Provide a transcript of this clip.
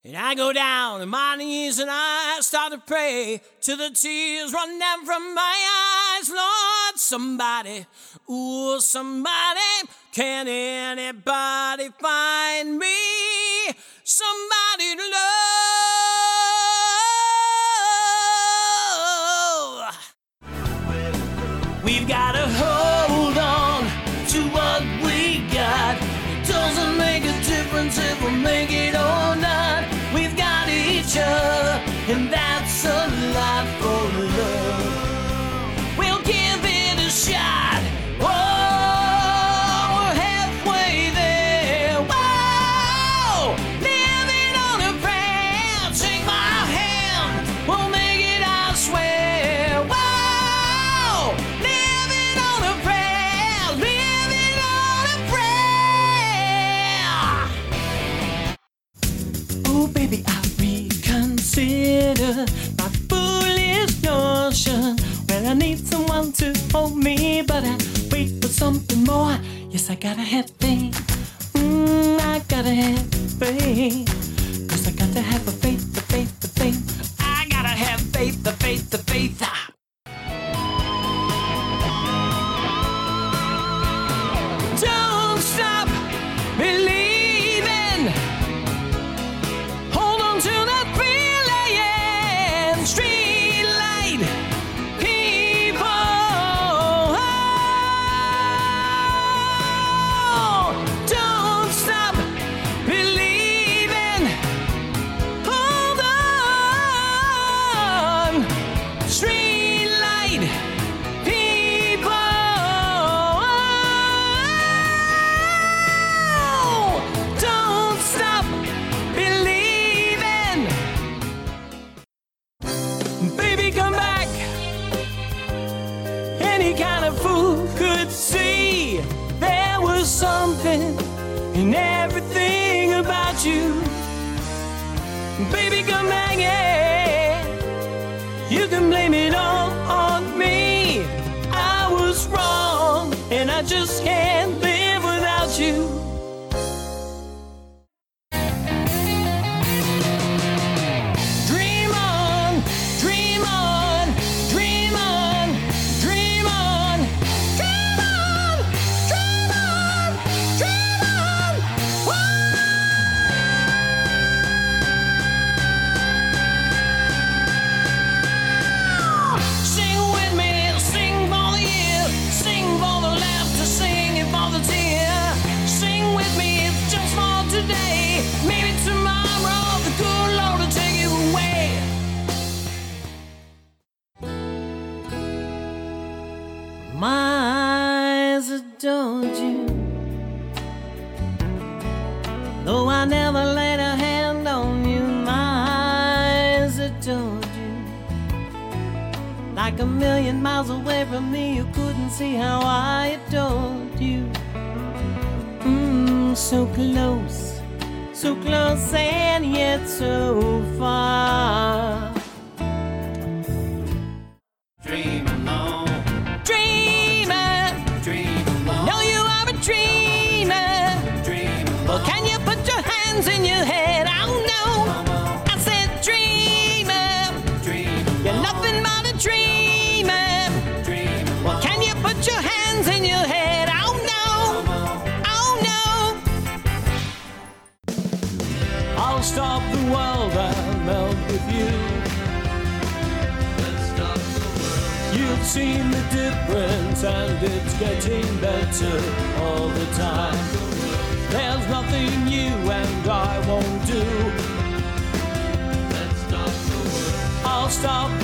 And I go down on my knees and I start to pray till the tears run down from my eyes. Lord, somebody, ooh, somebody, can anybody find me somebody to love? We've got to hold on to what we got. It doesn't make a difference if we make it or not. We've got each other, and that's a lot for love. We'll give it a shot. Oh, we're halfway there. Whoa, living on a prayer. Take my hand, we'll make it, I swear. Whoa, living on a prayer, living on a prayer. Oh, baby, I reconsider my foolish notion. Well, I need someone to hold me, but I wait for something more. Yes, I gotta have faith. I gotta have faith. 'Cause I got to have a faith, the faith, the faith. I gotta have faith, the faith, the faith. Don't stop believing. Hold on to that feeling. Street light people. Oh, don't stop believing. Hold on. Street light people. Oh, don't stop believing. Baby, come back. Any kind of fool could see there was something in everything about you. Baby, come back, yeah. You can blame it all on me. I was wrong, and I just can't live without you. Dream on, dream on, dream on, dream on, dream on, dream on, dream on. Whoa! Sing with me, sing for the year, sing for the laughter, sing it for the tear. Sing with me, it's just for today. Maybe tomorrow the good Lord will take you away. My eyes adored you, though I never laid a hand on you. My eyes adored you, like a million miles away from me. You couldn't see how I adored you. So close and yet so far. Dream alone, Dreamer, dream alone, know you are a dreamer. dream Well, alone. can you put your hands in your head? Oh no, I said dreamer, Dream you're alone, nothing but a dreamer. dream Well, alone. can you put your hands in your head? Oh no, oh no. I'll stop the world and melt with you. Let's stop the world. You've seen the difference and it's getting better all the time. There's nothing you and I won't do. Let's stop the world. I'll stop